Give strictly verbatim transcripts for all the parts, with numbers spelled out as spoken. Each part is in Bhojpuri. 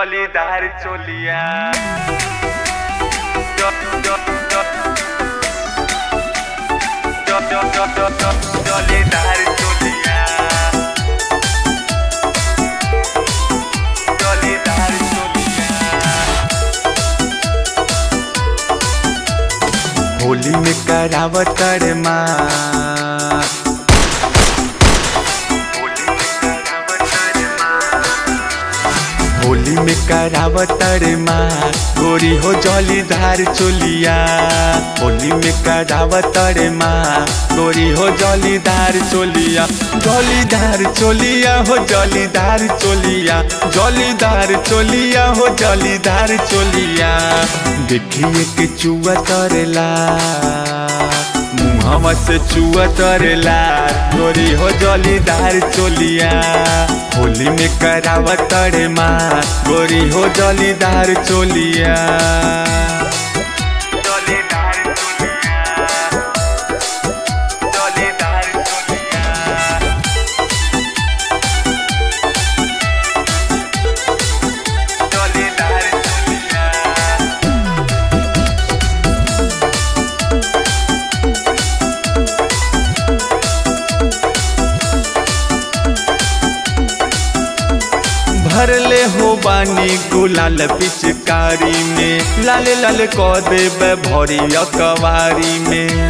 जलीदार चोलिया जलीदार चोलिया जलीदार चोलिया। होली में करावत रे माँ, होली में करावत रे माँ गोरी हो जलीदार चोलिया। होली में करावत रे माँ गोरी हो जलीदार चोलिया। जलीदार चोलिया हो जलीदार चोलिया, जलीदार चोलिया हो जलीदार चोलिया। देखिए के चुआ तरेला मुहम्मा से चुआ तरेला गोरी हो जलीदार चोलिया। होली में करावत रे माँ गोरी हो जलीदार चोलिया। जलीदार चोलिया जलीदार चोलिया जलीदार चोलिया। भरले हो बानी गुलाल पिचकारी में, लाल लाल को देवे भरी अकवारी में।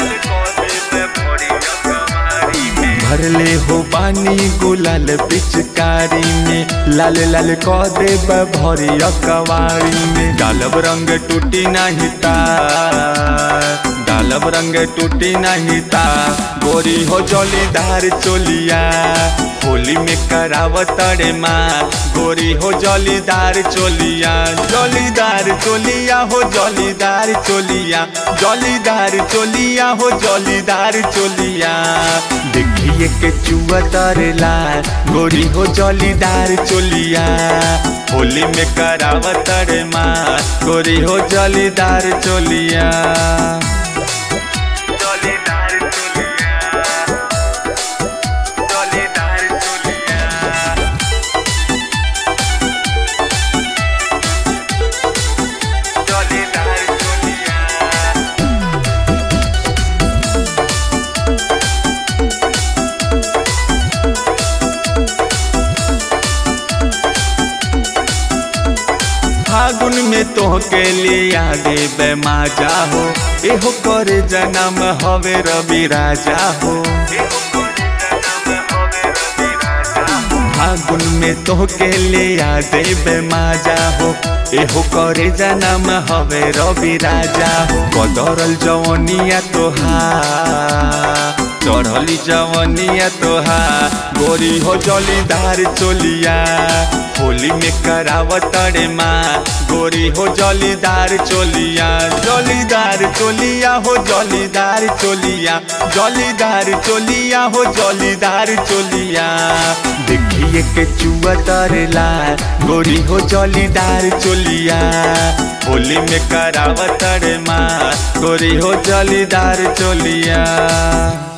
भरले हो बानी गुलाल पिचकारी में, लाल लाल को देवे भरी अकवारी में। डालब रंग टूटी नहीं तार, डालब रंग टूटी नहीं तार गोरी हो जलीदार चोलिया। होली में करावत रे माँ गोरी हो जलीदार चोलिया। जलीदार चोलिया हो जलीदार चोलिया, जलीदार चोलिया हो जलीदार चोलिया। देखिए के चुआ तरेला गोरी हो जलीदार चोलिया। होली में करावत रे माँ गोरी हो जलीदार चोलिया। फागुन में तोहके लिया देवे माजा हो, एहो करे जन्म हवे रवि राजा हो। फागुन में तोहके लिया देवे माजा हो, एहो करे जन्म हवे रवि राजा हो। कदरल जवनिया तोहार, चढ़ली जवनिया तोहार गोरी हो जलीदार चोलिया। होली में करावत रे माँ गोरी हो जलीदार चोलिया। जलीदार चोलिया हो जलीदार चोलिया, जलीदार चोलिया हो जलीदार चोलिया। देखिए के चुआ तरेला गोरी हो जलीदार चोलिया। होली में करावत रे माँ गोरी हो जलीदार चोलिया।